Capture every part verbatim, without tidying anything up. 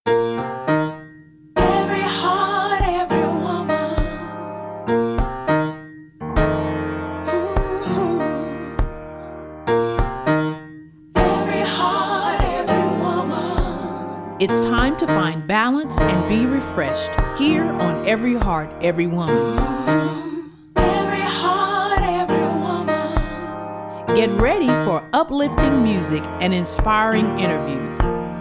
Every heart, every woman. Ooh. Every heart, every woman. It's time to find balance and be refreshed here on Every Heart, Every Woman. Every heart, every woman. Get ready for uplifting music and inspiring interviews.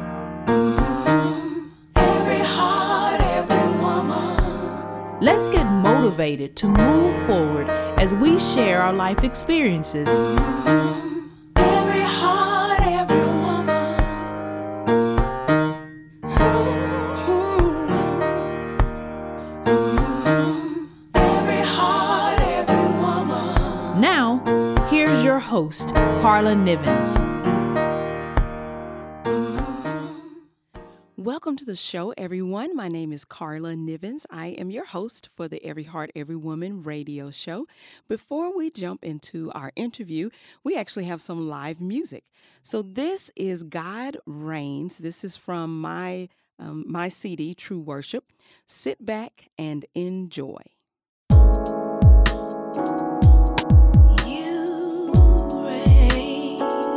Every heart, every woman. Let's get motivated to move forward as we share our life experiences. Every heart, every woman. Every heart, every woman. Now, here's your host, Carla Nivens. Welcome to the show, everyone. My name is Carla Nivens. I am your host for the Every Heart, Every Woman radio show. Before we jump into our interview, we actually have some live music. So this is God Reigns. This is from my um, my C D, True Worship. Sit back and enjoy. You reign.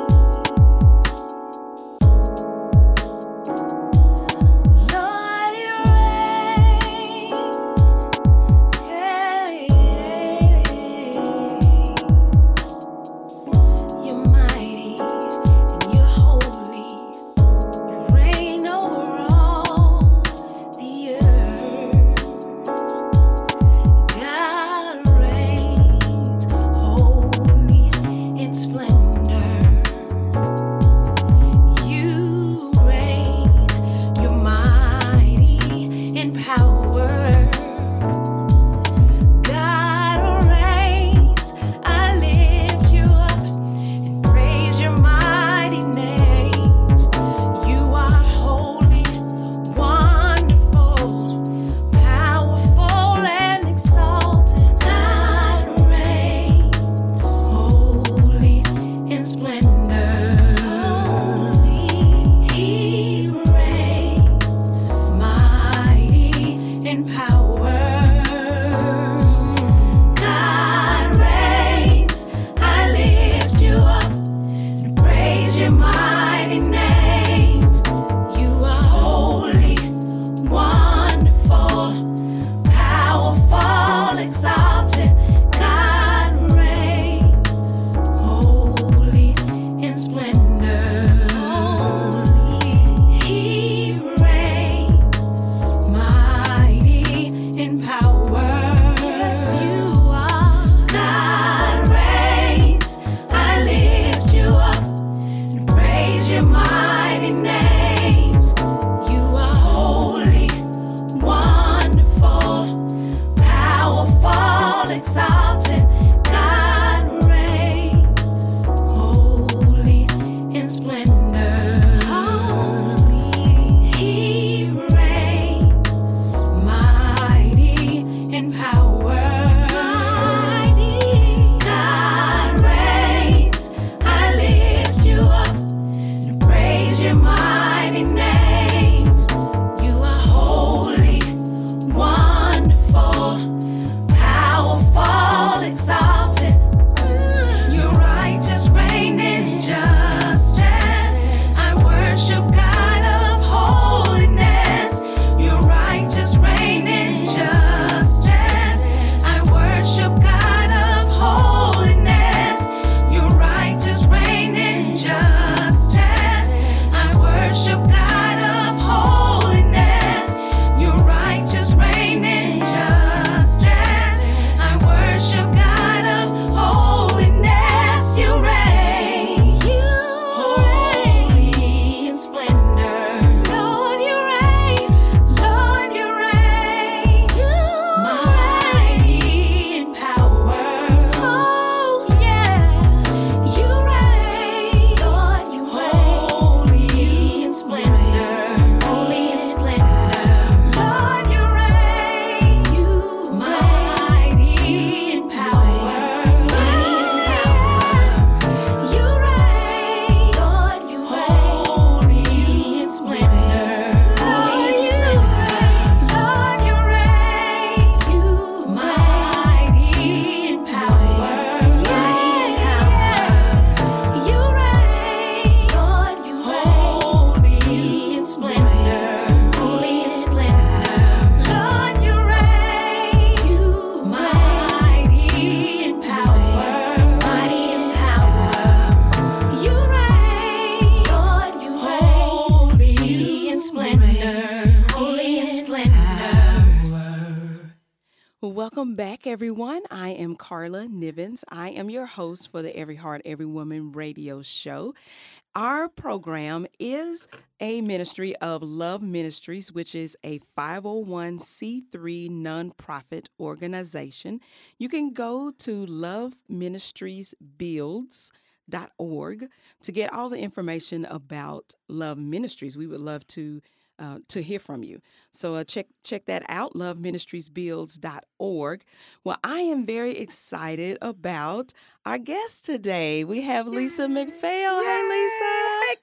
Lord, you reign. Yeah, yeah. You're mighty and you're holy. You reign over all the earth. God reigns. splendor, holy in splendor. Welcome back, everyone. I am Carla Nivens. I am your host for the Every Heart, Every Woman radio show. Our program is a ministry of Love Ministries, which is a five oh one c three nonprofit organization. You can go to love ministries builds dot org to get all the information about Love Ministries. We would love to uh, to hear from you. So uh, check check that out, love ministries builds dot org. Well, I am very excited about our guest today. We have Lisa McPhail. Hey, Lisa. Hey,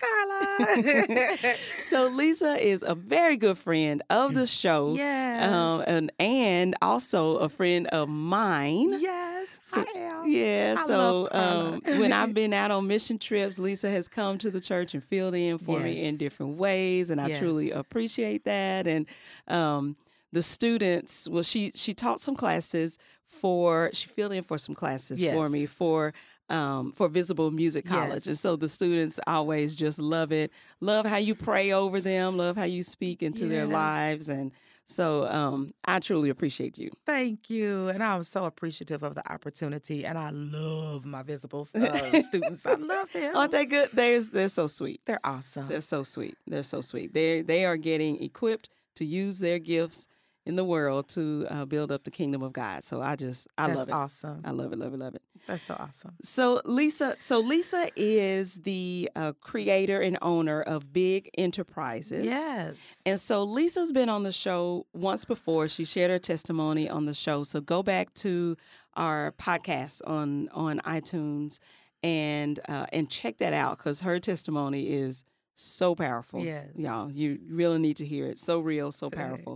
Carla. So Lisa is a very good friend of the show. Yes. Um, and, and also a friend of mine. Yes, So, I am. yeah, I so love Carla. um, when I've been out on mission trips, Lisa has come to the church and filled in for me Yes. in different ways, and I Yes. truly appreciate that. And um, the students, well, she she taught some classes for, she filled in for some classes Yes. for me for um, for Visible Music College, Yes. and so the students always just love it, love how you pray over them, love how you speak into their Yes. lives, and so um, I truly appreciate you. Thank you. And I'm so appreciative of the opportunity. And I love my visible uh, students. I love them. Aren't they good? They're, they're so sweet. They're awesome. They're so sweet. They're so sweet. They they are getting equipped to use their gifts in the world to uh, build up the kingdom of God. So I just I That's love it. awesome. I love it. Love it. Love it. That's so awesome. So Lisa, so Lisa is the uh, creator and owner of Big Enterprises. Yes. And so Lisa's been on the show once before. She shared her testimony on the show. So go back to our podcast on on iTunes and uh, and check that out, because her testimony is so powerful. Yes. Y'all, you really need to hear it. So real, so powerful.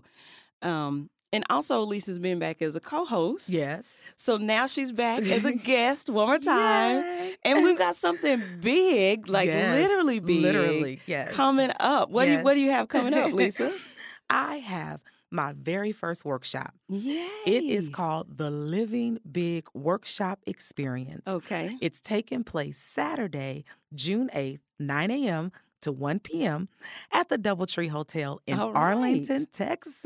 Um, and also Lisa's been back as a co-host. Yes. So now she's back as a guest one more time. Yay. And we've got something big, like Yes. literally big, Literally, yes. coming up. What do you Yes. what do you have coming up, Lisa? I have my very first workshop. Yay. It is called the Living Big Workshop Experience. Okay. It's taking place Saturday, June eighth, nine a.m. to one p.m. at the Doubletree Hotel in All right. Arlington, Texas.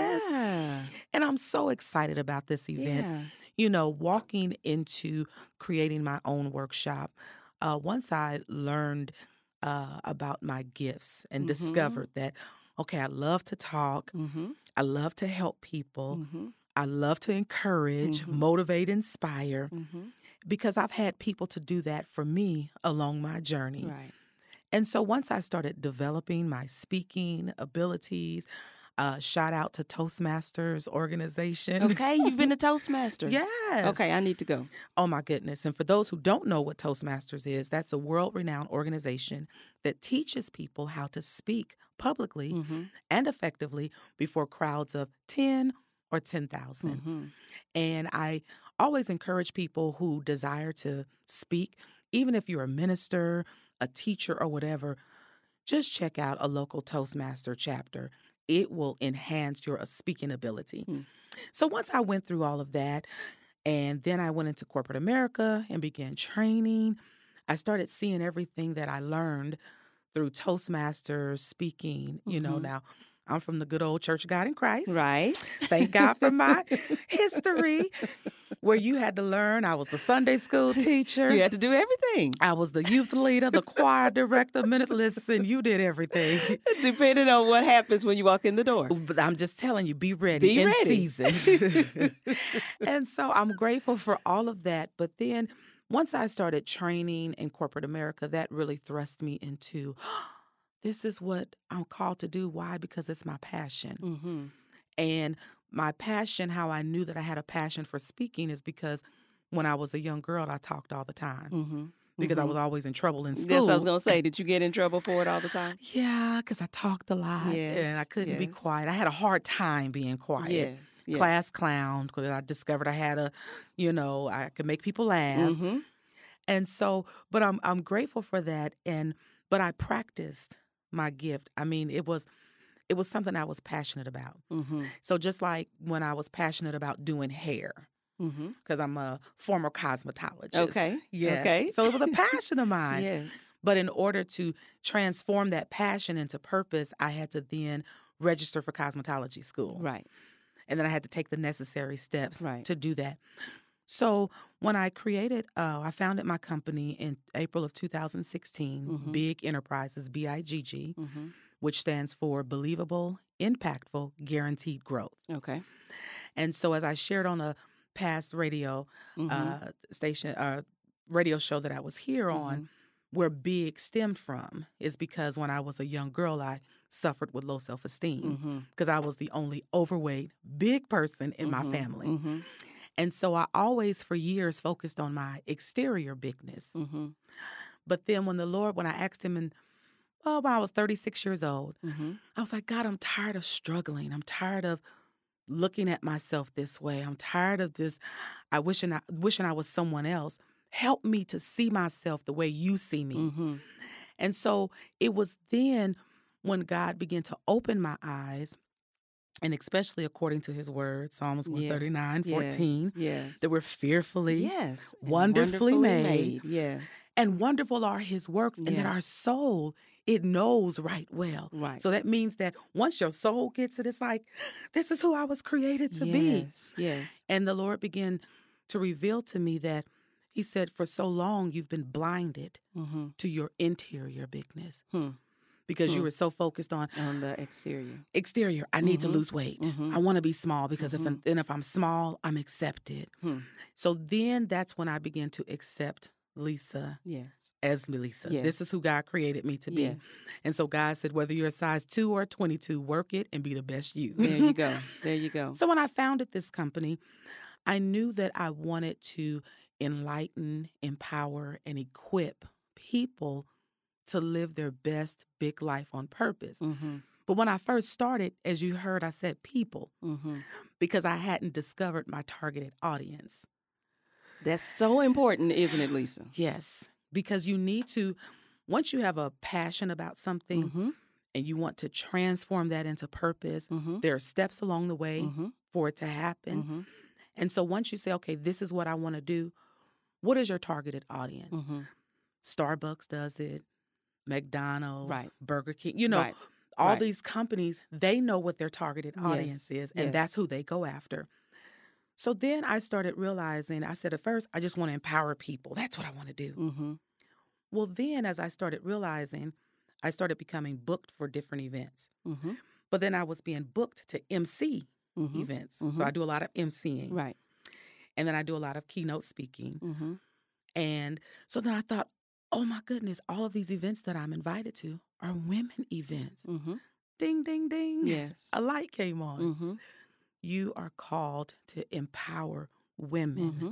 Yeah. And I'm so excited about this event. Yeah. You know, walking into creating my own workshop, uh, once I learned uh, about my gifts and Mhm. discovered that, okay, I love to talk, Mm-hmm. I love to help people, Mm-hmm. I love to encourage, Mhm. motivate, inspire, Mm-hmm. because I've had people to do that for me along my journey. Right. And so once I started developing my speaking abilities, uh, shout out to Toastmasters organization. Okay. You've been to Toastmasters. Yes. Okay. I need to go. Oh my goodness. And for those who don't know what Toastmasters is, that's a world-renowned organization that teaches people how to speak publicly Mm-hmm. and effectively before crowds of ten or ten thousand. Mm-hmm. And I always encourage people who desire to speak, even if you're a minister, a teacher, or whatever, just check out a local Toastmaster chapter. It will enhance your uh, speaking ability. Hmm. So once I went through all of that, and then I went into corporate America and began training, I started seeing everything that I learned through Toastmasters, speaking. You know, Mhm. now I'm from the good old Church of God in Christ. Right. Thank God for my history, where you had to learn. I was the Sunday school teacher. You had to do everything. I was the youth leader, the choir director, minute listen, you did everything. Depending on what happens when you walk in the door. But I'm just telling you, be ready. Be in ready. season. And so I'm grateful for all of that. But then once I started training in corporate America, that really thrust me into this is what I'm called to do. Why? Because it's my passion. Mm-hmm. And my passion, how I knew that I had a passion for speaking, is because when I was a young girl, I talked all the time Mm-hmm. because I was always in trouble in school. Yes, I was going to say, did you get in trouble for it all the time? Yeah, because I talked a lot Yes, and I couldn't be yes. quiet. I had a hard time being quiet. Yes. yes. Class clown, because I discovered I had a, you know, I could make people laugh. Mm-hmm. And so, but I'm I'm grateful for that. And but I practiced my gift. I mean, it was it was something I was passionate about. Mm-hmm. So just like when I was passionate about doing hair, because Mm-hmm. I'm a former cosmetologist. Okay. Yes. Okay. So it was a passion of mine. Yes. But in order to transform that passion into purpose, I had to then register for cosmetology school. Right. And then I had to take the necessary steps Right. to do that. So when I created, uh, I founded my company in April of two thousand sixteen, Mhm. Big Enterprises, B I G G, Mm-hmm. which stands for Believable, Impactful, Guaranteed Growth. Okay. And so as I shared on a past radio Mm-hmm. uh, station, uh, radio show that I was here on, where big stemmed from is because when I was a young girl, I suffered with low self-esteem Mm-hmm. because I was the only overweight, big person in my family. Mm-hmm. And so I always, for years, focused on my exterior bigness. Mm-hmm. But then when the Lord, when I asked him, and well, when I was thirty-six years old, Mm-hmm. I was like, God, I'm tired of struggling. I'm tired of looking at myself this way. I'm tired of this. I wishing I wishing I was someone else. Help me to see myself the way you see me. Mm-hmm. And so it was then when God began to open my eyes, and especially according to his word, Psalms one thirty-nine, fourteen, Yes. that we're fearfully Yes. and wonderfully made. Yes. and wonderful are his works, and that our Yes. soul, it knows right well. Right. So that means that once your soul gets it, it's like, this is who I was created to be. Yes. Yes. And the Lord began to reveal to me that he said, for so long, you've been blinded Mm-hmm. to your interior bigness Hmm. because you Hmm. were so focused on On the exterior. exterior. I need to Mhm. lose weight. Mhm. I want to be small because if Mhm. then if I'm small, I'm accepted. Hmm. So then that's when I began to accept Lisa Yes. as Lisa. Yes. This is who God created me to be. Yes. And so God said, whether you're a size two or twenty-two, work it and be the best you. There you go. There you go. So when I founded this company, I knew that I wanted to enlighten, empower, and equip people to live their best big life on purpose. Mm-hmm. But when I first started, as you heard, I said people Mm-hmm. because I hadn't discovered my targeted audience. That's so important, isn't it, Lisa? Yes, because you need to, once you have a passion about something Mm-hmm. and you want to transform that into purpose, Mm-hmm. there are steps along the way Mm-hmm. for it to happen. Mm-hmm. And so once you say, okay, this is what I want to do, what is your targeted audience? Mm-hmm. Starbucks does it, McDonald's, Right. Burger King, you know, Right. all Right. these companies, they know what their targeted audience Yes. is, and Yes. that's who they go after. So then I started realizing, I said at first, I just want to empower people. That's what I want to do. Mm-hmm. Well, then as I started realizing, I started becoming booked for different events. Mm-hmm. But then I was being booked to M C Mm-hmm. events. Mhm. So I do a lot of MCing. Right. And then I do a lot of keynote speaking. Mm-hmm. And so then I thought, oh my goodness, all of these events that I'm invited to are women events. Mm-hmm. Ding, ding, ding. Yes. A light came on. Mm-hmm. You are called to empower women. Mm-hmm.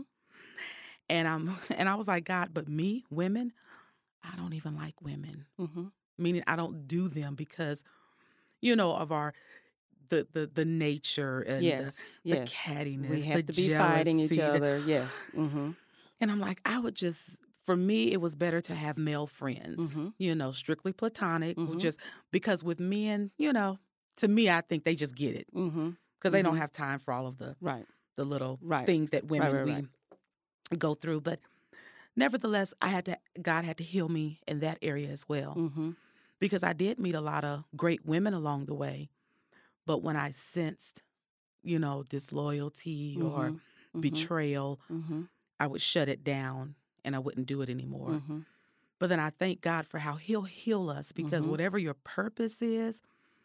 And I'm and I was like, God, but me, women, I don't even like women. Mm-hmm. Meaning I don't do them because, you know, of our the the the nature and Yes. the, the Yes. cattiness. We have the to be fighting each jealousy, the- other. Yes. Mm-hmm. And I'm like, I would just, for me, it was better to have male friends, Mhm. you know, strictly platonic, who Mhm. just because with men, you know, to me, I think they just get it Mm-hmm. because they don't Mhm. have time for all of the Right. the little Right. things that women right, right. we go through. But nevertheless, I had to, God had to heal me in that area as well Mm-hmm. because I did meet a lot of great women along the way. But when I sensed, you know, disloyalty or Mm-hmm. betrayal, Mm-hmm. I would shut it down and I wouldn't do it anymore. Mm-hmm. But then I thank God for how he'll heal us because Mhm. whatever your purpose is,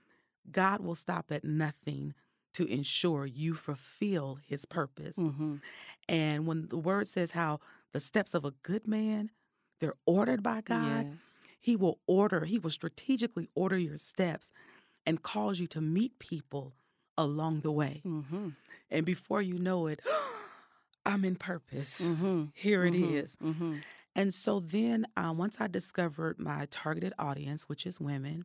God will stop at nothing to ensure you fulfill his purpose. Mm-hmm. And when the word says how the steps of a good man, they're ordered by God, Yes. he will order, he will strategically order your steps and cause you to meet people along the way. Mm-hmm. And before you know it, I'm in purpose. Mm-hmm. Here it Mhm. is. Mm-hmm. And so then uh, once I discovered my targeted audience, which is women,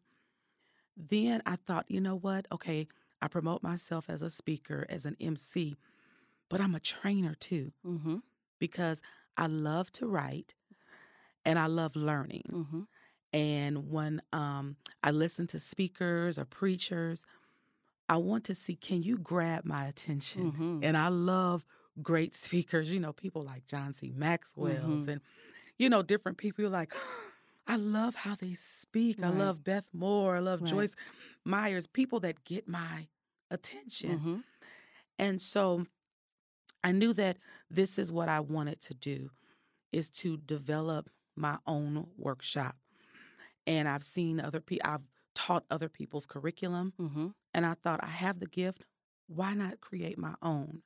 then I thought, you know what? Okay, I promote myself as a speaker, as an M C, but I'm a trainer too Mm-hmm. because I love to write and I love learning. Mm-hmm. And when um, I listen to speakers or preachers, I want to see, can you grab my attention? Mhm. And I love great speakers, you know, people like John C. Maxwell's Mhm. and, you know, different people. You're like, I love how they speak. I Right. love Beth Moore. I love Right. Joyce Myers, people that get my attention. Mm-hmm. And so I knew that this is what I wanted to do, is to develop my own workshop. And I've seen other people, I've taught other people's curriculum. Mm-hmm. And I thought, I have the gift. Why not create my own?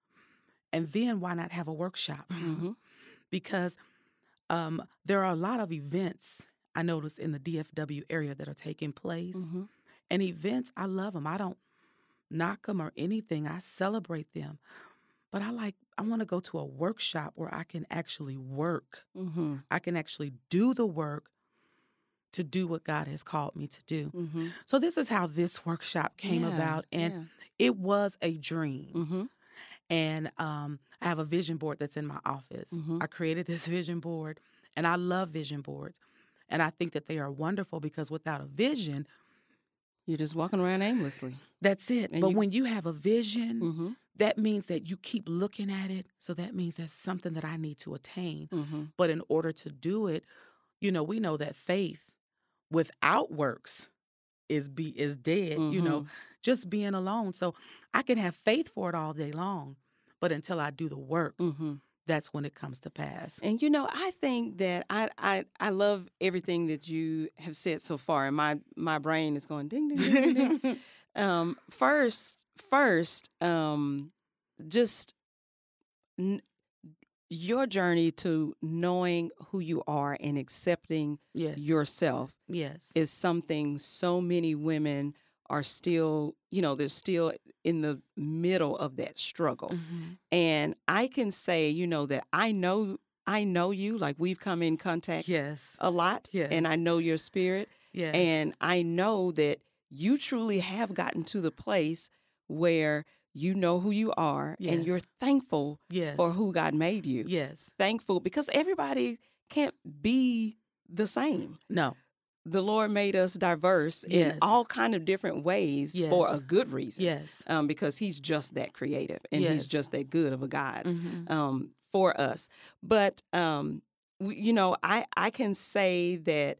And then why not have a workshop? Mm-hmm. Because um, there are a lot of events I noticed in the D F W area that are taking place. Mm-hmm. And events, I love them. I don't knock them or anything. I celebrate them. But I like, I want to go to a workshop where I can actually work. Mm-hmm. I can actually do the work to do what God has called me to do. Mm-hmm. So this is how this workshop came Yeah, about. And yeah. it was a dream. Mm-hmm. And um, I have a vision board that's in my office. Mhm. I created this vision board, and I love vision boards. And I think that they are wonderful because without a vision, You're just walking around aimlessly. that's it. And But you- when you have a vision, Mm-hmm. that means that you keep looking at it. So that means that's something that I need to attain. Mm-hmm. But in order to do it, you know, we know that faith without works is be is dead, you know, Mhm. just being alone. So I can have faith for it all day long, but until I do the work, Mm-hmm. that's when it comes to pass. And you know, I think that I, I I love everything that you have said so far, and my my brain is going ding ding ding ding. ding. um, first, first, um, just n- your journey to knowing who you are and accepting Yes. yourself yes. is something so many women are still, you know, they're still in the middle of that struggle. Mhm. And I can say, you know, that I know I know you, like we've come in contact Yes. a lot, Yes. and I know your spirit, Yes. and I know that you truly have gotten to the place where you know who you are, and Yes. you're thankful yes. for who God made you. Yes. Thankful because everybody can't be the same. No. The Lord made us diverse Yes. in all kind of different ways for Yes. a good reason. Yes. Um, because He's just that creative, and He's Yes. just that good of a God Mhm. um, for us. But um, we, you know, I I can say that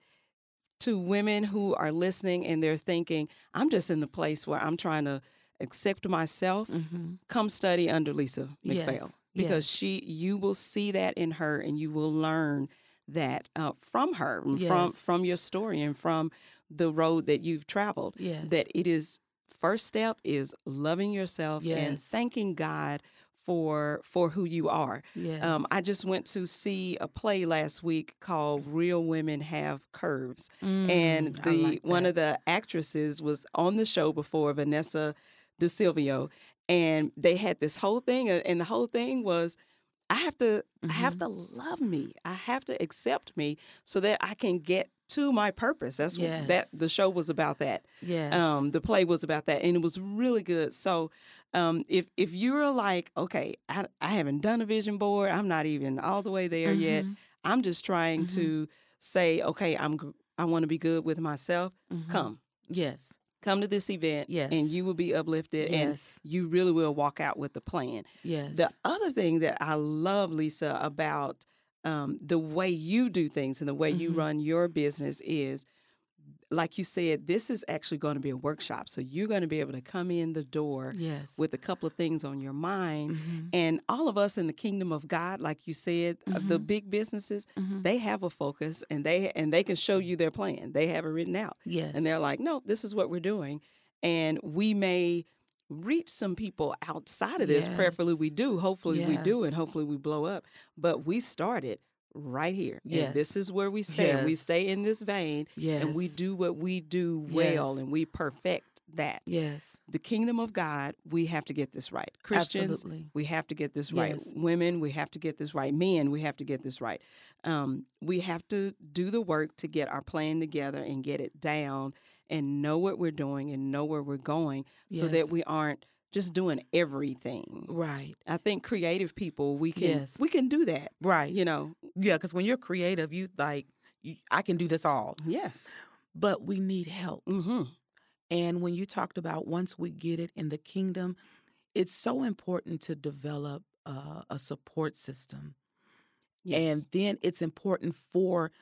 to women who are listening and they're thinking, I'm just in the place where I'm trying to accept myself. Mhm. Come study under Lisa McPhail, Yes. because Yes. she, you will see that in her, and you will learn that uh, from her, and from Yes. from your story, and from the road that you've traveled. Yes. That it is first step is loving yourself and Yes. thanking God for for who you are. Yes. Um, I just went to see a play last week called Real Women Have Curves. And Mm, I the like one that. of the actresses was on the show before, Vanessa De Silvio, and they had this whole thing, uh, and the whole thing was, I have to I have Mhm. to love me. I have to accept me so that I can get to my purpose. That's what that Yes. the show was about that. Yes. Um, the play was about that, and it was really good. So, um, if if you're like, okay, I, I haven't done a vision board, I'm not even all the way there yet. Mhm. I'm just trying Mhm. to say, okay, I'm g- I want to be good with myself. Mhm. Come, Yes. come to this event, Yes. and you will be uplifted, and Yes. you really will walk out with the plan. Yes. The other thing that I love, Lisa, about um, the way you do things and the way you Mhm. run your business is, like you said, this is actually going to be a workshop. So you're going to be able to come in the door Yes. with a couple of things on your mind. Mhm. And all of us in the kingdom of God, like you said, uh, the Mhm. big businesses, Mhm. they have a focus, and they and they can show you their plan. They have it written out. Yes. And they're like, no, this is what we're doing. And we may reach some people outside of this. Prayerfully we Yes. do. Hopefully we do. Yes. And hopefully we blow up. But we started right here. And this Yes. is where we stay. And we Yes. stay in this vein. Yes. And we do what we do well. Yes. And we perfect that. Yes. The kingdom of God, we have to get this right. Christians, Absolutely. we have to get this right. Yes. Women, we have to get this right. Men, we have to get this right. Um, we have to do the work to get our plan together and get it down and know what we're doing and know where we're going, so that Yes. we aren't just doing everything. Right. I think creative people, we can Yes. we can do that. Right. You know. Yeah, because when you're creative, you like, you, I can do this all. Yes. But we need help. Mm-hmm. And when you talked about once we get it in the kingdom, it's so important to develop uh, a support system. Yes. And then it's important for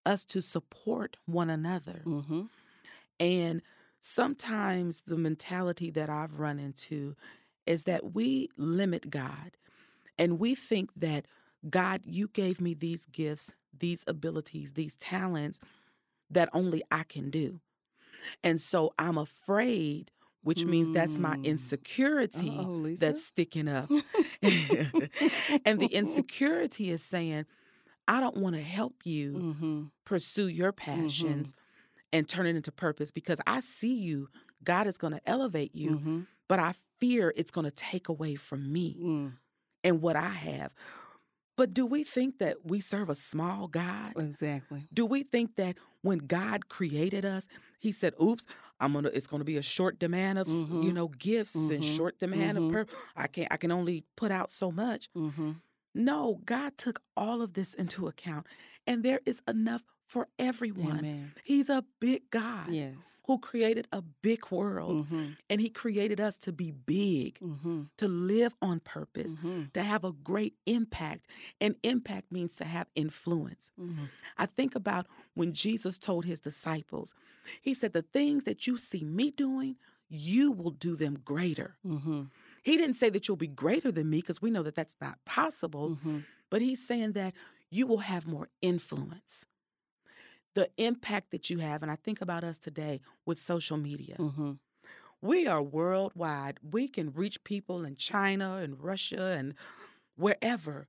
us to support one another. Mm-hmm. And sometimes the mentality that I've run into is that we limit God, and we think that, God, you gave me these gifts, these abilities, these talents that only I can do. And so I'm afraid, which means that's my Mm. insecurity Uh-oh, Lisa. that's sticking up. And the insecurity is saying, I don't want to help you Mm-hmm. pursue your passions and turn it into purpose, because I see you. God is going to elevate you, Mm-hmm. but I fear it's going to take away from me Mm. and what I have. But do we think that we serve a small God? Exactly. Do we think that when God created us, he said, oops, I'm gonna it's gonna be a short demand of s- Mhm. you know, gifts and Mhm. short demand Mhm. of per I can I can only put out so much. Mm-hmm. No, God took all of this into account, and there is enough for everyone. Amen. He's a big God Yes. who created a big world, Mm-hmm. and he created us to be big, Mm-hmm. to live on purpose, Mm-hmm. to have a great impact. And impact means to have influence. Mm-hmm. I think about when Jesus told his disciples, he said, the things that you see me doing, you will do them greater. Mm-hmm. He didn't say that you'll be greater than me, because we know that that's not possible, Mm-hmm. but he's saying that you will have more influence. The impact that you have, and I think about us today with social media. Mm-hmm. We are worldwide. We can reach people in China and Russia and wherever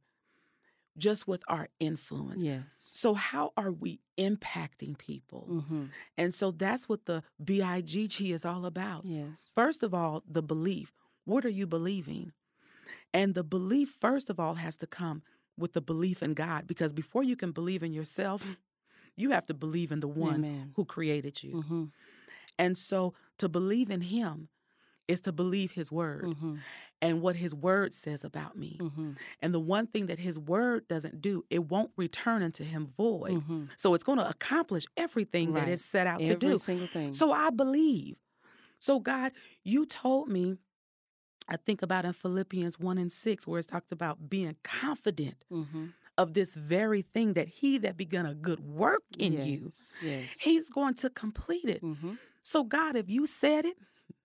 just with our influence. Yes. So how are we impacting people? Mm-hmm. And so that's what the B I G G is all about. Yes. First of all, the belief. What are you believing? And the belief, first of all, has to come with the belief in God, because before you can believe in yourself, you have to believe in the one Amen. who created you. Mm-hmm. And so to believe in him is to believe his word Mm-hmm. and what his word says about me. Mm-hmm. And the one thing that his word doesn't do, it won't return unto him void. Mm-hmm. So it's going to accomplish everything Right. that it's set out to Every do. single thing. So I believe. So God, you told me, I think about in Philippians one and six, where it's talked about being confident Mm-hmm. of this very thing, that he that begun a good work in yes. you, Yes. he's going to complete it. Mm-hmm. So God, if you said it,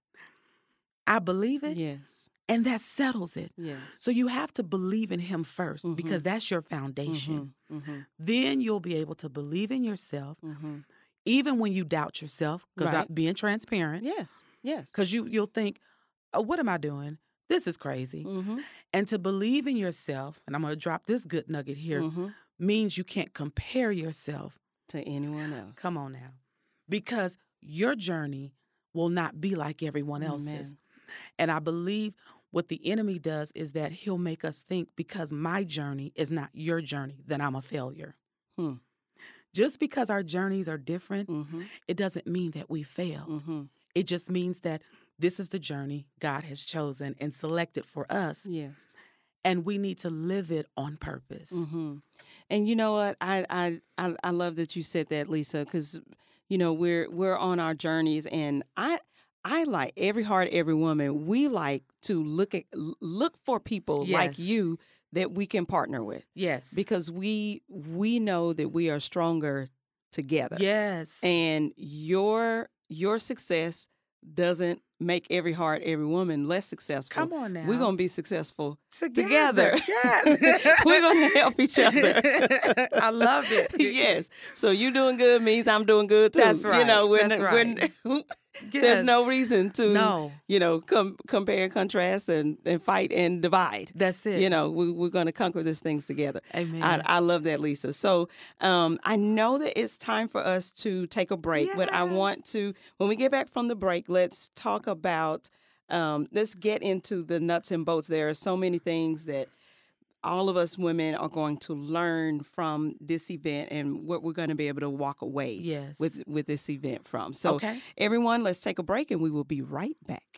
I believe it, Yes. and that settles it. Yes. So you have to believe in him first, Mhm. because that's your foundation. Mm-hmm. Then you'll be able to believe in yourself, Mm-hmm. even when you doubt yourself, because Right. being transparent, Yes. Yes. because you, you'll think, oh, what am I doing? This is crazy. Mm-hmm. And to believe in yourself, and I'm going to drop this good nugget here, Mm-hmm. means you can't compare yourself. To anyone else. Come on now. Because your journey will not be like everyone else's. Amen. And I believe what the enemy does is that he'll make us think, because my journey is not your journey, then I'm a failure. Hmm. Just because our journeys are different, Mm-hmm. it doesn't mean that we failed. Mm-hmm. It just means that this is the journey God has chosen and selected for us, Yes. and we need to live it on purpose. Mm-hmm. And you know what? I I I, I love that you said that, Lisa, because you know we're we're on our journeys, and I I like every heart, every woman. We like to look at look for people like Yes. you that we can partner with, Yes. because we we know that we are stronger together. Yes. And your your success doesn't make every heart, every woman less successful. Come on now. We're going to be successful Together. together. Yes. We're going to help each other. I love it. Yes. So you doing good means I'm doing good too. That's You right. know, when, That's when right. there's Yes. no reason to, No. you know, com- compare and contrast and, and fight and divide. That's it. You know, we, we're going to conquer these things together. Amen. I, I love that, Lisa. So um, I know that it's time for us to take a break, but I Yes. want to, when we get back from the break, let's talk about, um, let's get into the nuts and bolts. There are so many things that all of us women are going to learn from this event and what we're going to be able to walk away Yes. with, with this event from. So Okay. everyone, let's take a break and we will be right back.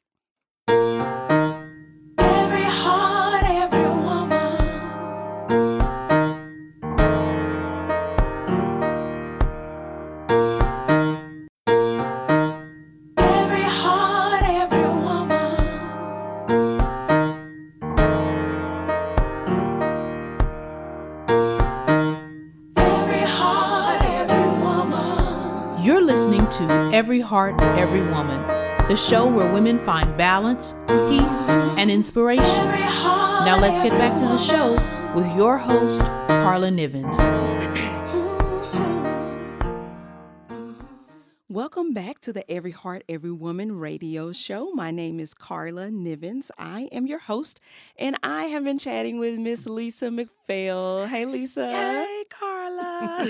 Every heart, every woman. Every heart, every woman. Every heart, every Every Heart, Every Woman, the show where women find balance, peace, and inspiration. Now let's get back to the show with your host, Carla Nivens. Welcome back to the Every Heart, Every Woman radio show. My name is Carla Nivens. I am your host, and I have been chatting with Miss Lisa McPhail. Hey, Lisa. Hey, Carla.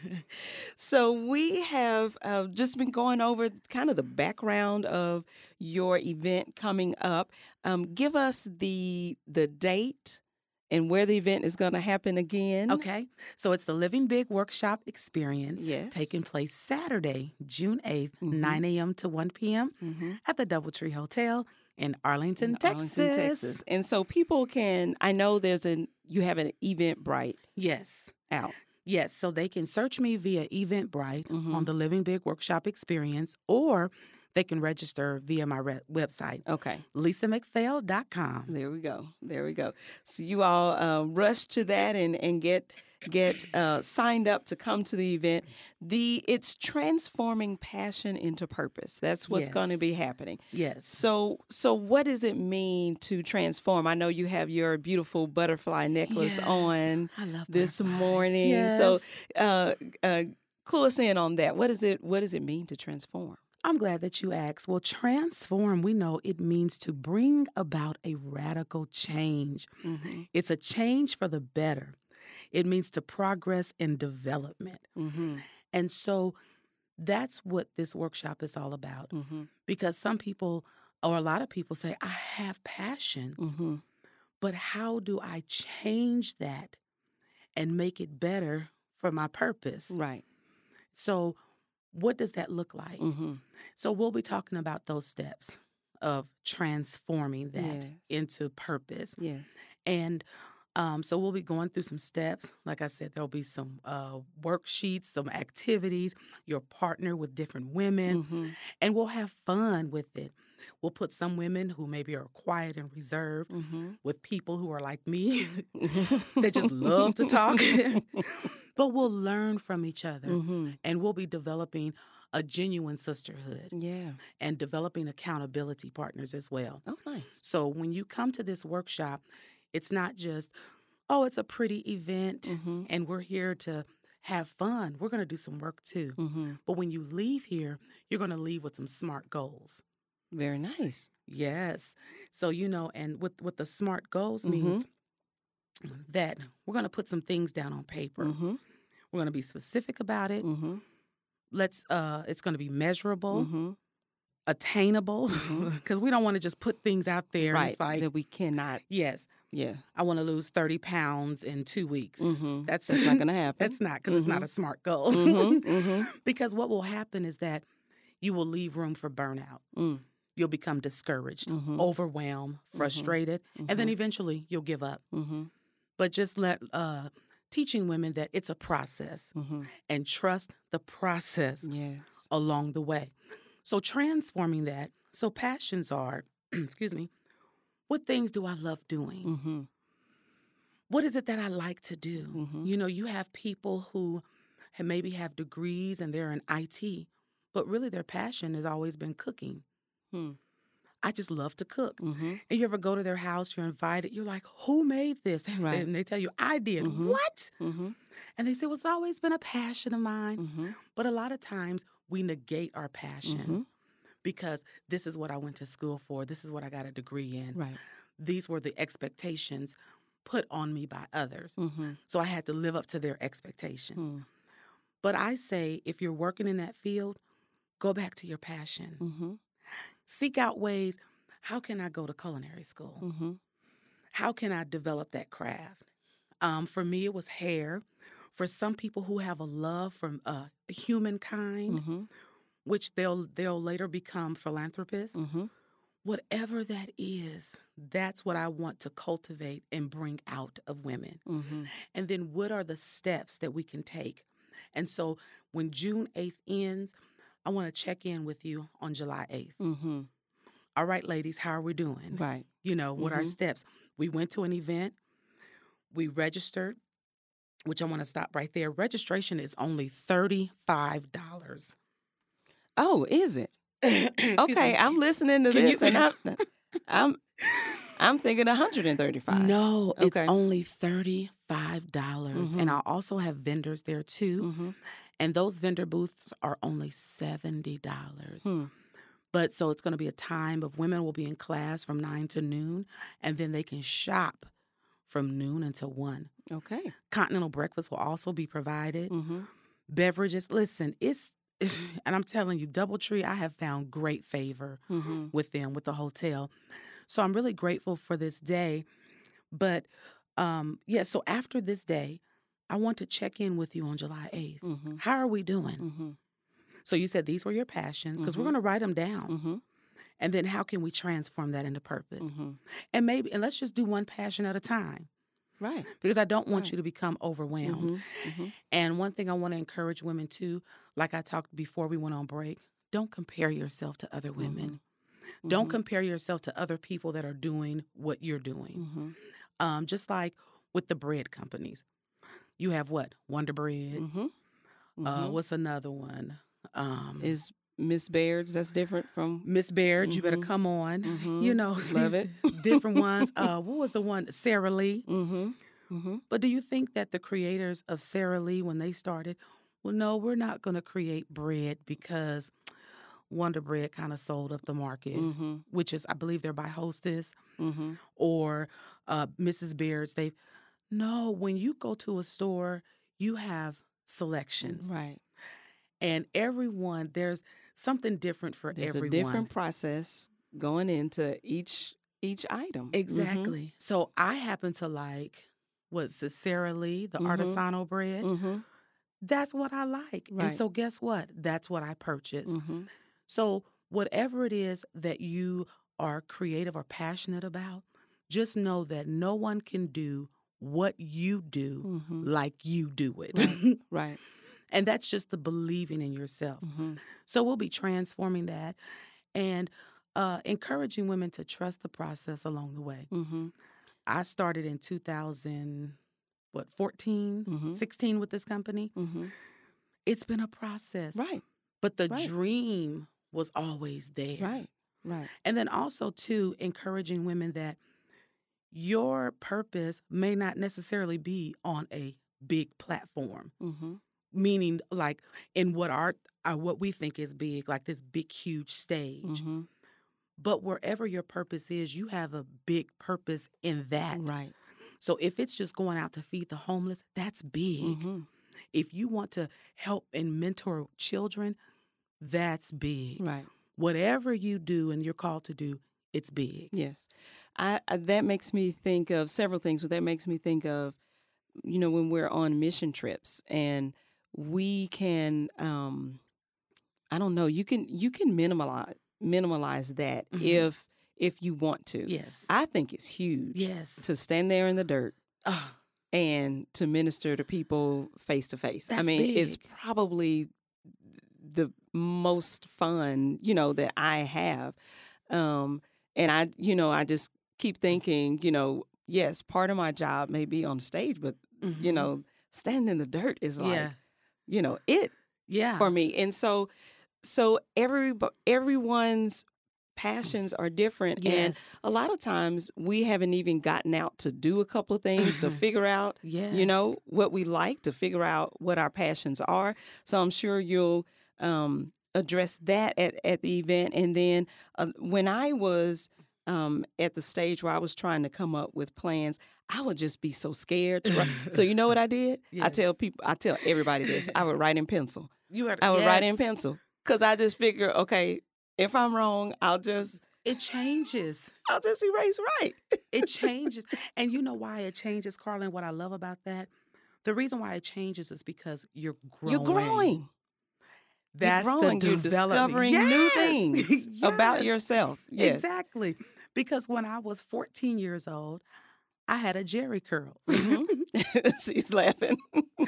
So we have uh, just been going over kind of the background of your event coming up. Um, give us the the date and where the event is going to happen again. Okay, so it's the Living Big Workshop Experience, Yes. taking place Saturday, June eighth, Mhm. nine a.m. to one p.m. Mm-hmm. at the Doubletree Hotel in Arlington, Texas. Arlington, Texas. And so people can, I know there's an, you have an Eventbrite Yes. out. Yes, so they can search me via Eventbrite Mhm. on the Living Big Workshop Experience, or they can register via my re- website, Okay. lisa mcphail dot com. There we go. There we go. So you all uh, rush to that and and get get uh, signed up to come to the event. The it's transforming passion into purpose. That's what's Yes. going to be happening. Yes. So so what does it mean to transform? I know you have your beautiful butterfly necklace Yes. on I love this butterflies. morning. Yes. So uh, uh, clue us in on that. What is it? What does it mean to transform? I'm glad that you asked. Well, transform, we know it means to bring about a radical change. Mm-hmm. It's a change for the better. It means to progress in development. Mm-hmm. And so that's what this workshop is all about. Mm-hmm. Because some people, or a lot of people say, I have passions, Mm-hmm. but how do I change that and make it better for my purpose? Right. So what does that look like? Mm-hmm. So we'll be talking about those steps of transforming that Yes. into purpose. Yes. And um, so we'll be going through some steps. Like I said, there'll be some uh, worksheets, some activities, your partner with different women, Mm-hmm. and we'll have fun with it. We'll put some women who maybe are quiet and reserved Mm-hmm. with people who are like me that just love to talk. But we'll learn from each other, Mm-hmm. and we'll be developing a genuine sisterhood Yeah. and developing accountability partners as well. Oh, nice. So when you come to this workshop, it's not just, oh, it's a pretty event Mm-hmm. and we're here to have fun. We're going to do some work too. Mm-hmm. But when you leave here, you're going to leave with some smart goals. Very nice. Yes. So, you know, and what, what the smart goals Mhm. means that we're going to put some things down on paper. Mm-hmm. We're going to be specific about it. Mm-hmm. Let's, uh, it's going to be measurable, Mm-hmm. attainable, Mhm. because we don't want to just put things out there. And Right. it's like, that we cannot. yes, Yeah. I want to lose thirty pounds in two weeks. Mm-hmm. That's, That's not going to happen. That's not, because it's not a smart goal. Mm-hmm. Mm-hmm. Because what will happen is that you will leave room for burnout. Mm. You'll become discouraged, Mhm. overwhelmed, frustrated, and then Mhm. eventually you'll give up. Mm-hmm. But just let uh, teaching women that it's a process Mm-hmm. and trust the process Yes. along the way. So transforming that. So passions are, excuse me, what things do I love doing? Mm-hmm. What is it that I like to do? Mhm. You know, you have people who have maybe have degrees and they're in I T, but really their passion has always been cooking. Hmm. I just love to cook. Mm-hmm. And you ever go to their house, you're invited, you're like, who made this? And, Right. and they tell you, I did. Mhm. What? Mm-hmm. And they say, well, it's always been a passion of mine. Mm-hmm. But a lot of times we negate our passion Mhm. because this is what I went to school for. This is what I got a degree in. Right. These were the expectations put on me by others. Mm-hmm. So I had to live up to their expectations. Hmm. But I say, if you're working in that field, go back to your passion. Mm-hmm. Seek out ways. How can I go to culinary school? Mm-hmm. How can I develop that craft? Um, for me, it was hair. For some people who have a love for uh, humankind, Mm-hmm. which they'll they'll later become philanthropists. Mm-hmm. Whatever that is, that's what I want to cultivate and bring out of women. Mm-hmm. And then what are the steps that we can take? And so when June eighth ends, I want to check in with you on July eighth. Mm-hmm. All right, ladies, how are we doing? Right. You know, what are our Mhm. steps? We went to an event. We registered, which I want to stop right there. Registration is only thirty-five dollars. Oh, is it? Excuse Okay, me. I'm listening to Can this, you- and I'm, I'm, I'm thinking one hundred thirty-five. No, it's Okay. only thirty-five dollars. Mhm. And I also have vendors there too. Mm-hmm. And those vendor booths are only seventy dollars. Hmm. But so it's going to be a time of women will be in class from nine to noon, and then they can shop from noon until one. Okay. Continental breakfast will also be provided. Mm-hmm. Beverages. Listen, it's, it's, and I'm telling you, Doubletree, I have found great favor Mm-hmm. with them, with the hotel. So I'm really grateful for this day. But um, yeah, so after this day, I want to check in with you on July eighth. Mm-hmm. How are we doing? Mm-hmm. So you said these were your passions, because Mhm. we're going to write them down. Mm-hmm. And then how can we transform that into purpose? Mm-hmm. And maybe, and let's just do one passion at a time, Right. because I don't want Right. you to become overwhelmed. Mm-hmm. Mm-hmm. And one thing I want to encourage women too, like I talked before we went on break, don't compare yourself to other women. Don't compare yourself to other people that are doing what you're doing. Mm-hmm. Um, just like with the bread companies. You have what? Wonder Bread. Mm-hmm. Uh, what's another one? Um, Is Miss Baird's, that's different from Miss Baird, you better Mhm. come on. Mhm. You know, Love these it. different ones. Uh, what was the one? Sarah Lee. Mm-hmm. Mm-hmm. But do you think that the creators of Sarah Lee, when they started, well, no, we're not going to create bread because Wonder Bread kind of sold up the market, Mm-hmm. which is, I believe, they're by Hostess Mm-hmm. or uh, Missus Baird's. They, no, when you go to a store, you have selections, Right. and everyone there's something different for There's everyone. a different process going into each each item. Exactly. So I happen to like what's the Sarah Lee, the Mhm. artisanal bread. Mm-hmm. That's what I like. And Right. so guess what? That's what I purchase. Mm-hmm. So whatever it is that you are creative or passionate about, just know that no one can do what you do Mm-hmm. like you do it. Right. Right. And that's just the believing in yourself. Mm-hmm. So we'll be transforming that and uh, encouraging women to trust the process along the way. Mm-hmm. I started in two thousand, what, fourteen, Mhm. sixteen with this company. Mm-hmm. It's been a process, Right. but the Right. dream was always there. Right. Right. And then also, too, encouraging women that your purpose may not necessarily be on a big platform, Mm-hmm. meaning like in what art, uh, what we think is big, like this big, huge stage. Mm-hmm. But wherever your purpose is, you have a big purpose in that. Right. So if it's just going out to feed the homeless, that's big. Mm-hmm. If you want to help and mentor children, that's big. Right. Whatever you do and you're called to do, it's big. Yes. I, I that makes me think of several things, but that makes me think of, you know, when we're on mission trips and we can um I don't know, you can you can minimalize minimalize that Mhm. if if you want to. Yes. I think it's huge Yes. to stand there in the dirt Oh, and to minister to people face to face. I That's mean, it's big. probably the most fun, you know, that I have. Um, and I, you know, I just keep thinking, you know, yes, part of my job may be on stage, but you Mhm. know, standing in the dirt is like, yeah. you know, it Yeah. for me. And so, so every everyone's passions are different, and Yes. a lot of times we haven't even gotten out to do a couple of things to figure out, Yes. you know, what we like, to figure out what our passions are. So I'm sure you'll um, address that at, at the event. And then uh, when I was um, at the stage where I was trying to come up with plans, I would just be so scared to write. So you know what I did? I Yes. tell people, I tell everybody this. I would write in pencil. You are, I would write in yes. pencil because I just figure, okay, if I'm wrong, I'll just It changes. I'll just erase right. It changes. And you know why it changes, Carlin? What I love about that? The reason why it changes is because you're growing. You're growing. That's You're growing. the You're development. discovering new Yes. things about Yes. yourself. Yes. Exactly. Because when I was fourteen years old, I had a Jerry curl. Mhm. She's laughing.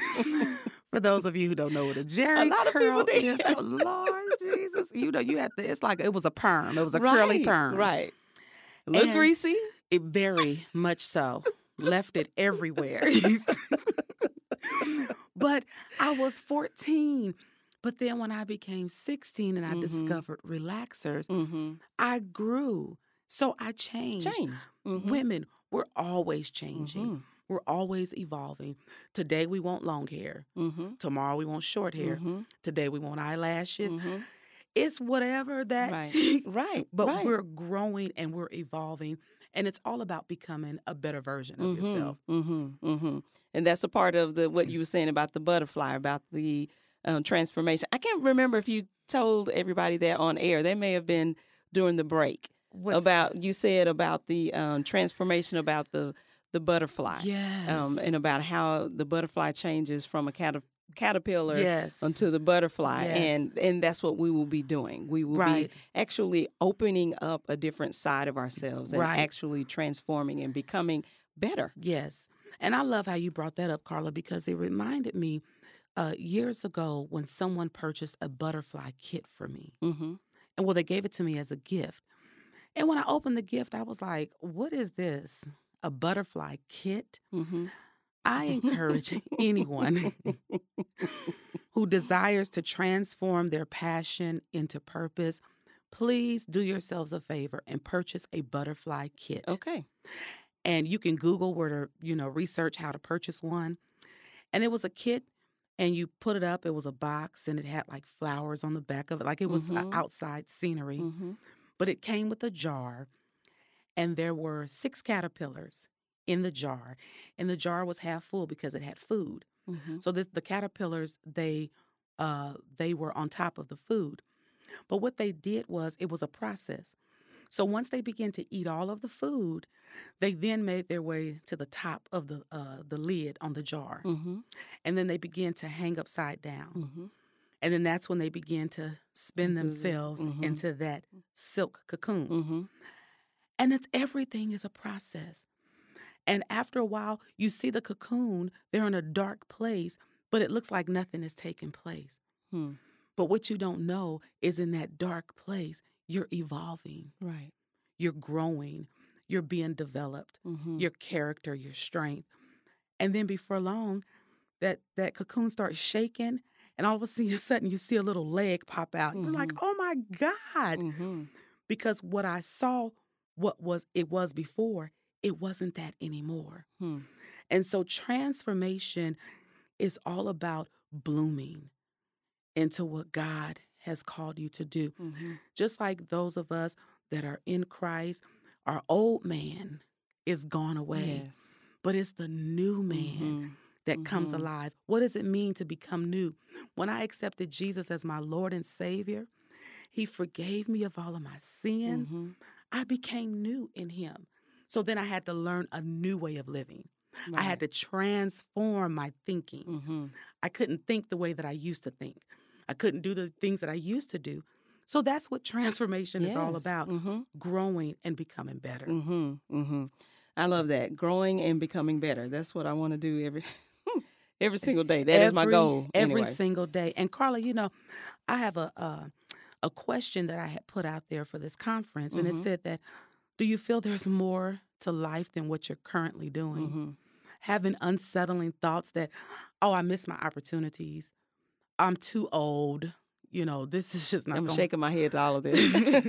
For those of you who don't know what a Jerry lot of curl people did. is, oh, Lord Jesus, you know you had to. It's like it was a perm. It was a right, curly perm. Right. A little And- greasy. It very much so. Left it everywhere. But I was fourteen. But then when I became sixteen and I Mhm. discovered relaxers, Mm-hmm. I grew. So I changed. Changed. Mm-hmm. Women, we're always changing. Mm-hmm. We're always evolving. Today we want long hair. Mm-hmm. Tomorrow we want short hair. Mm-hmm. Today we want eyelashes. Mm-hmm. It's whatever that. Right. Right. But right. we're growing and we're evolving. And it's all about becoming a better version of Mm-hmm. yourself. Mm-hmm. Mm-hmm. And that's a part of the what you were saying about the butterfly, about the um, transformation. I can't remember if you told everybody that on air. They may have been during the break. What's- about you said about the um, transformation, about the the butterfly. Yes. Um, and about how the butterfly changes from a cat- caterpillar Yes. onto the butterfly. Yes. And and that's what we will be doing. We will Right. be actually opening up a different side of ourselves and Right. actually transforming and becoming better. Yes. And I love how you brought that up, Carla, because it reminded me uh, years ago when someone purchased a butterfly kit for me. Mm-hmm. And well, they gave it to me as a gift. And when I opened the gift, I was like, what is this? A butterfly kit? Mm-hmm. I encourage anyone who desires to transform their passion into purpose, please do yourselves a favor and purchase a butterfly kit. Okay. And you can Google where to, you know, research how to purchase one. And it was a kit, and you put it up. It was a box, and it had like flowers on the back of it, like it was uh, Mhm. outside scenery. Mm-hmm. But it came with a jar, and there were six caterpillars in the jar, and the jar was half full because it had food. Mm-hmm. So this, the caterpillars, they uh, they were on top of the food. But what they did was, it was a process. So once they began to eat all of the food, they then made their way to the top of the uh, the lid on the jar, Mm-hmm. and then they began to hang upside down. Mm-hmm. And then that's when they began to spin Into the- themselves mhm. into that silk cocoon. Mm-hmm. And it's everything is a process. And after a while, you see the cocoon, they're in a dark place, but it looks like nothing is taking place. Hmm. But what you don't know is in that dark place, you're evolving, Right. you're growing, you're being developed, Mm-hmm. your character, your strength. And then before long, that, that cocoon starts shaking, and all of a sudden you see a little leg pop out. You're like, Mhm. oh my God. Mm-hmm. Because what I saw, what was it was before, it wasn't that anymore. Hmm. And so transformation is all about blooming into what God has called you to do. Mm-hmm. Just like those of us that are in Christ, our old man is gone away, Yes. but it's the new man Mhm. that comes Mhm. alive. What does it mean to become new? When I accepted Jesus as my Lord and Savior, He forgave me of all of my sins. Mhm. I became new in Him. So then I had to learn a new way of living. I had to transform my thinking. Mm-hmm. I couldn't think the way that I used to think. I couldn't do the things that I used to do. So that's what transformation is all about, Mm-hmm. growing and becoming better. Mm-hmm. Mm-hmm. I love that. Growing and becoming better. That's what I want to do every every single day. That is my Every- goal. Every anyway. single day. And Carla, you know, I have a uh, a question that I had put out there for this conference, and Mhm. it said that, do you feel there's more to life than what you're currently doing? Mm-hmm. Having unsettling thoughts that, oh, I missed my opportunities. I'm too old. You know, this is just not I'm going. shaking my head to all of this.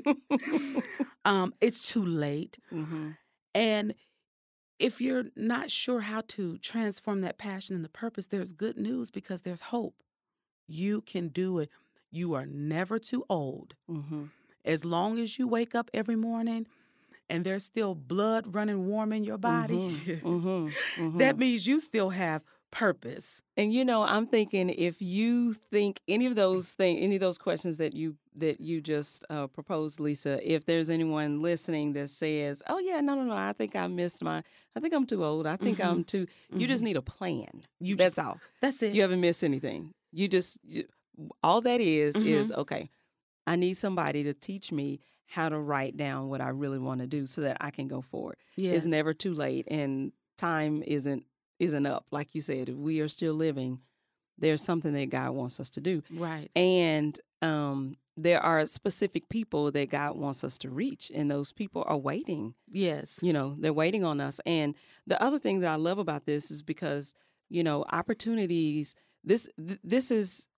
um, it's too late. mm-hmm. And if you're not sure how to transform that passion into purpose, there's good news because there's hope. You can do it. You are never too old. Mm-hmm. As long as you wake up every morning and there's still blood running warm in your body, Mm-hmm. Mm-hmm. that means you still have purpose. And you know, I'm thinking if you think any of those things, any of those questions that you that you just uh, proposed, Lisa, if there's anyone listening that says, "Oh yeah, no, no, no, I think I missed my, I think I'm too old. I think Mhm. I'm too," you just need a plan. You That's just- all. That's it. You haven't missed anything. You just you, all that is Mhm. is okay. I need somebody to teach me how to write down what I really want to do so that I can go forward. Yes. It's never too late, and time isn't isn't up. Like you said, if we are still living, there's something that God wants us to do, Right. and um, there are specific people that God wants us to reach, and those people are waiting. Yes. You know, they're waiting on us. And the other thing that I love about this is because, you know, opportunities. This th- this is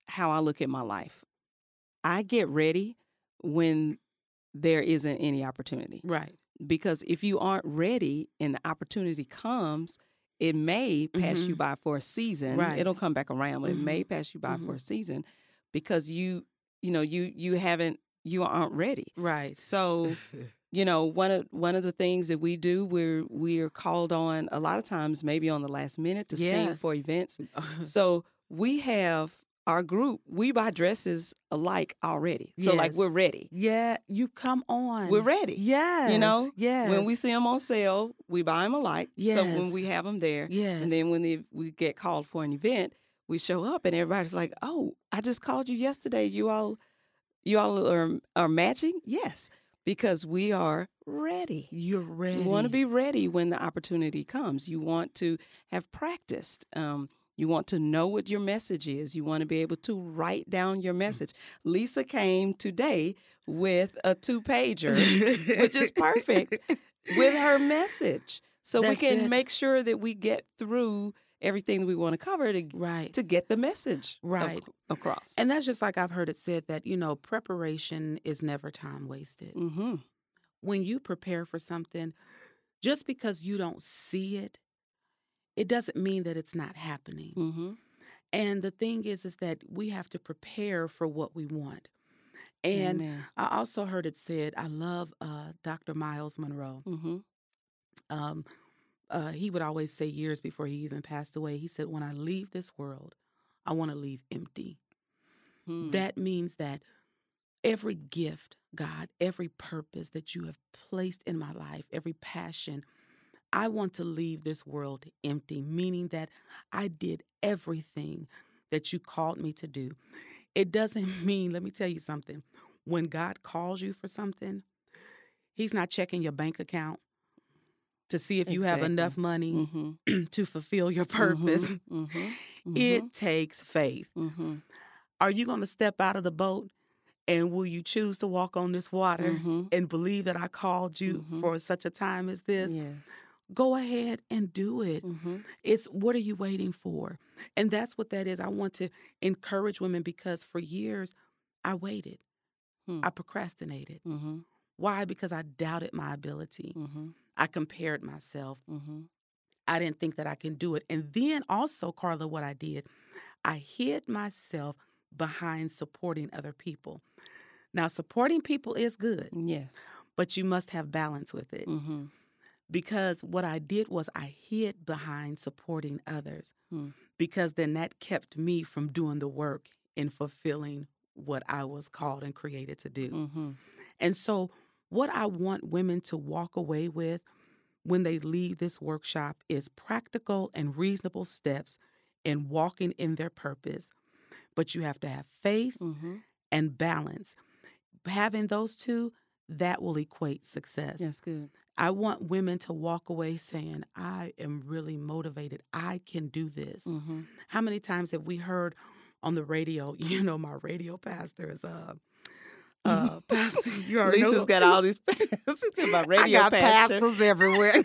how I look at my life. I get ready when there isn't any opportunity. Right. Because if you aren't ready and the opportunity comes, it may pass Mhm. you by for a season. Right. It'll come back around, but it may Mhm. pass you by Mhm. for a season because you, you know, you you haven't you aren't ready. Right. So, you know, one of one of the things that we do, we're we're called on a lot of times, maybe on the last minute, to sing Yes. for events. So we have our group. We buy dresses alike already. So like Yes. we're ready. Yeah, you come on. We're ready. Yes. You know, Yes. when we see them on sale, we buy them alike. So when Yes. we have them there, Yes. and then when they, we get called for an event, we show up, and everybody's like, "Oh, I just called you yesterday. You all, you all are are matching." Yes, because we are ready. You're ready. You want to be ready when the opportunity comes. You want to have practiced. Um, you want to know what your message is. You want to be able to write down your message. Lisa came today with a two-pager, which is perfect, with her message. So we That's can it. make sure that we get through everything that we want to cover to, Right. to get the message ac- Right. across. And that's just like I've heard it said that, you know, preparation is never time wasted. Mm-hmm. When you prepare for something, just because you don't see it, it doesn't mean that it's not happening. Mm-hmm. And the thing is, is that we have to prepare for what we want. And Amen. I also heard it said, I love uh, Doctor Miles Monroe. Mm-hmm. Um, uh, he would always say years before he even passed away, he said, when I leave this world, I want to leave empty. Hmm. That means that every gift, God, every purpose that you have placed in my life, every passion, I want to leave this world empty, meaning that I did everything that you called me to do. It doesn't mean, let me tell you something, when God calls you for something, he's not checking your bank account to see if you have Exactly. enough money Mm-hmm. to fulfill your purpose. Mm-hmm. Mm-hmm. It takes faith. Mm-hmm. Are you going to step out of the boat and will you choose to walk on this water Mhm. and believe that I called you Mhm. for such a time as this? Yes. Go ahead and do it. Mm-hmm. It's what are you waiting for? And that's what that is. I want to encourage women because for years I waited. Hmm. I procrastinated. Mm-hmm. Why? Because I doubted my ability. Mm-hmm. I compared myself. Mm-hmm. I didn't think that I can do it. And then also, Carla, what I did, I hid myself behind supporting other people. Now, supporting people is good, Yes. but you must have balance with it. Mm-hmm. Because what I did was I hid behind supporting others Hmm. because then that kept me from doing the work and fulfilling what I was called and created to do. Mm-hmm. And so what I want women to walk away with when they leave this workshop is practical and reasonable steps in walking in their purpose. But you have to have faith Mm-hmm. and balance. Having those two, that will equate success. That's good. I want women to walk away saying, I am really motivated. I can do this. Mm-hmm. How many times have we heard on the radio, you know, my radio pastor is uh, uh, pastor. You already Lisa's know. got all these pastors. My radio I got pastor. pastors everywhere.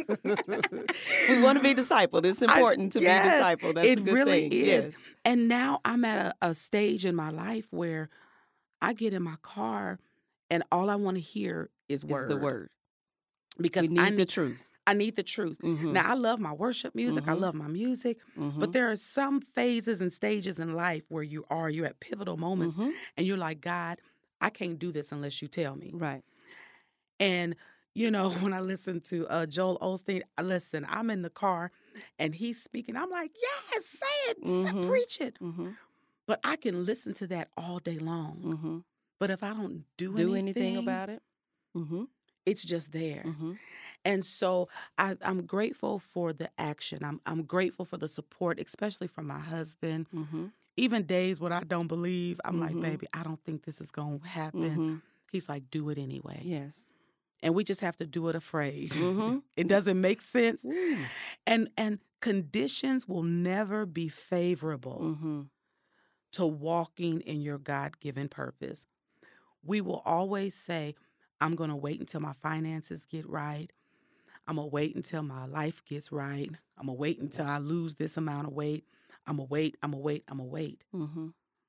We want to be discipled. It's important to yes, be discipled. That's it a good really thing. is. Yes. And now I'm at a, a stage in my life where I get in my car and all I want to hear is It's word. the word. Because We need I the need, truth. I need the truth. Mm-hmm. Now, I love my worship music. I Mhm. love my music. Mm-hmm. But there are some phases and stages in life where you are, you're at pivotal moments Mm-hmm. and you're like, God, I can't do this unless you tell me. Right. And, you know, when I listen to uh, Joel Osteen, I listen, I'm in the car and he's speaking. I'm like, yes, say it, say- Mhm. preach it. Mm-hmm. But I can listen to that all day long. Mm-hmm. But if I don't do, Do anything, anything about it? Mm-hmm. it's just there. Mm-hmm. And so I, I'm grateful for the action. I'm I'm grateful for the support, especially from my husband. Mm-hmm. Even days when I don't believe, I'm Mhm. like, baby, I don't think this is going to happen. Mm-hmm. He's like, do it anyway. Yes. And we just have to do it afraid. Mhm. It doesn't make sense. Ooh. And and conditions will never be favorable Mm-hmm. to walking in your God-given purpose. We will always say, I'm going to wait until my finances get right. I'm going to wait until my life gets right. I'm going to wait until I lose this amount of weight. I'm going to wait, I'm going to wait, I'm going to wait. Mm-hmm.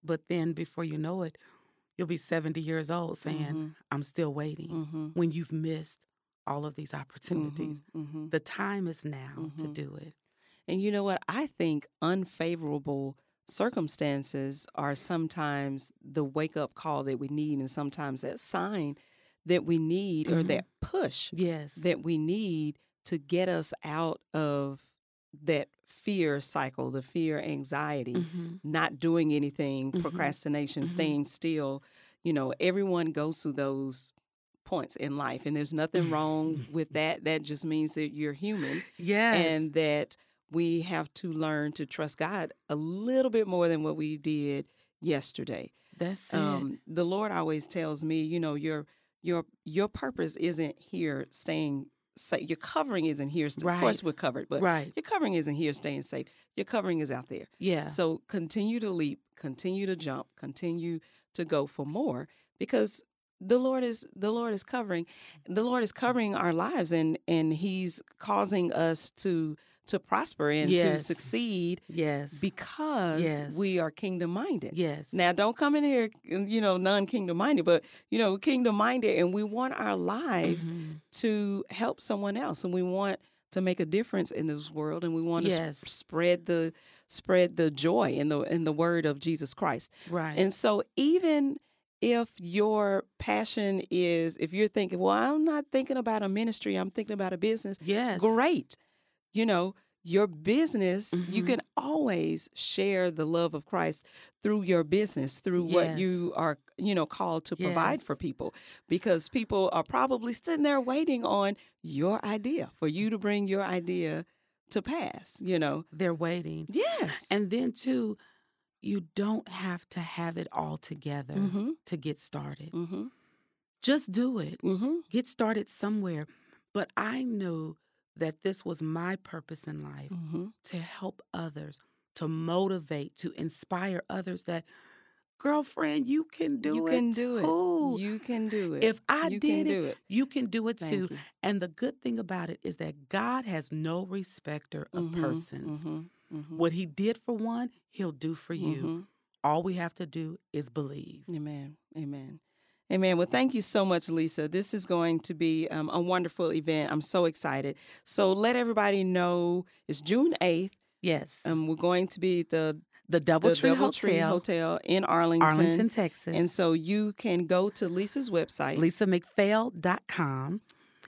But then before you know it, you'll be seventy years old saying, Mm-hmm. I'm still waiting, Mm-hmm. when you've missed all of these opportunities. Mm-hmm. The time is now to Mhm. do it. And you know what? I think unfavorable circumstances are sometimes the wake up call that we need, and sometimes that sign that we need, or Mhm. that push Yes. that we need to get us out of that fear cycle, the fear, anxiety, Mhm. not doing anything, Mhm. procrastination, Mhm. staying still. You know, everyone goes through those points in life, and there's nothing wrong with that. That just means that you're human, Yes. and that we have to learn to trust God a little bit more than what we did yesterday. That's it. Um, the Lord always tells me, you know, your your your purpose isn't here staying safe. Your covering isn't here. St- Of course, Right. we're covered, but Right. your covering isn't here staying safe. Your covering is out there. Yeah. So continue to leap, continue to jump, continue to go for more, because the Lord is the Lord is covering. The Lord is covering our lives, and and He's causing us to to prosper and to Yes. succeed Yes. because Yes. we are kingdom minded. Yes. Now, don't come in here, you know, non kingdom minded, but, you know, kingdom minded, and we want our lives Mhm. to help someone else, and we want to make a difference in this world, and we want to Yes. sp- spread the spread the joy in the in the word of Jesus Christ. Right. And so, even if your passion is, if you're thinking, well, I'm not thinking about a ministry, I'm thinking about a business, Yes. great. You know, your business, you Mhm. can always share the love of Christ through your business, through what Yes. you are, you know, called to provide Yes. for people, because people are probably sitting there waiting on your idea, for you to bring your idea to pass, you know. They're waiting. Yes. And then, too, you don't have to have it all together Mm-hmm. to get started. Mm-hmm. Just do it. Mm-hmm. Get started somewhere. But I knew that this was my purpose in life, Mm-hmm. to help others, to motivate, to inspire others that, girlfriend, you can do You it can do too. it. You can do it. If I you did can it, do it. you can do it too. Thank you. And the good thing about it is that God has no respecter of Mhm, persons. mhm, mhm, What He did for one, He'll do for you. mhm. All we have to do is believe. Amen. Amen. Amen. Well, thank you so much, Lisa. This is going to be um, a wonderful event. I'm so excited. So let everybody know it's June eighth. Yes. Um, we're going to be at the the the Doubletree Doubletree Hotel, Hotel in Arlington. Arlington, Texas. And so you can go to Lisa's website. lisa mcphail dot com,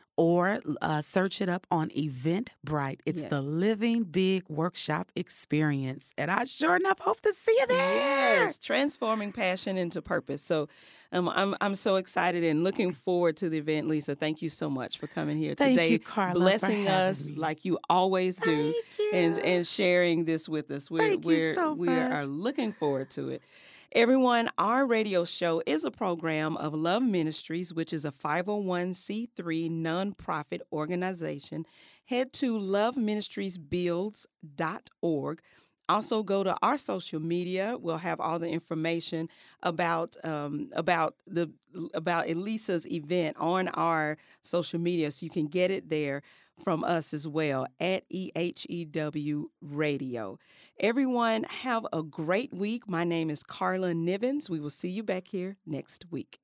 or uh, search it up on Eventbrite. It's the Yes. Living Big Workshop Experience. And I sure enough hope to see you there. Yes, transforming passion into purpose. So um, I'm I'm so excited and looking forward to the event, Lisa. Thank you so much for coming here Thank today, you, Carla, for blessing having us me. like you always do, Thank and you. and sharing this with us. We're Thank you we're so we are much. looking forward to it. Everyone, our radio show is a program of Love Ministries, which is a five oh one c three nonprofit organization. Head to love ministries builds dot org. Also, go to our social media. We'll have all the information about um, about the about Elisa's event on our social media, so you can get it there from us as well at E H E W Radio. Everyone, have a great week. My name is Carla Nivens. We will see you back here next week.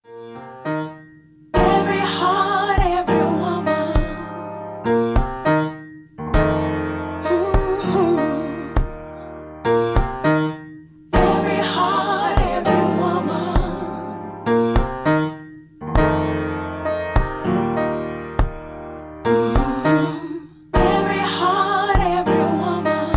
Every heart, every woman. Ooh. Every heart, every woman. Mm. Every heart, every woman.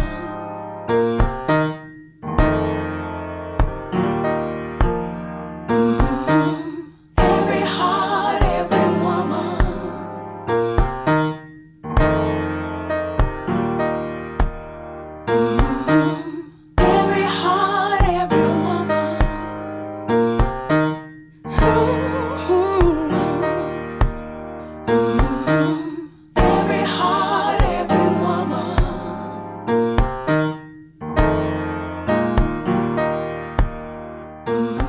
Mm. Every heart, every woman. Mm. Every heart, every woman. Ooh. Mm. Every heart, every woman. Mm.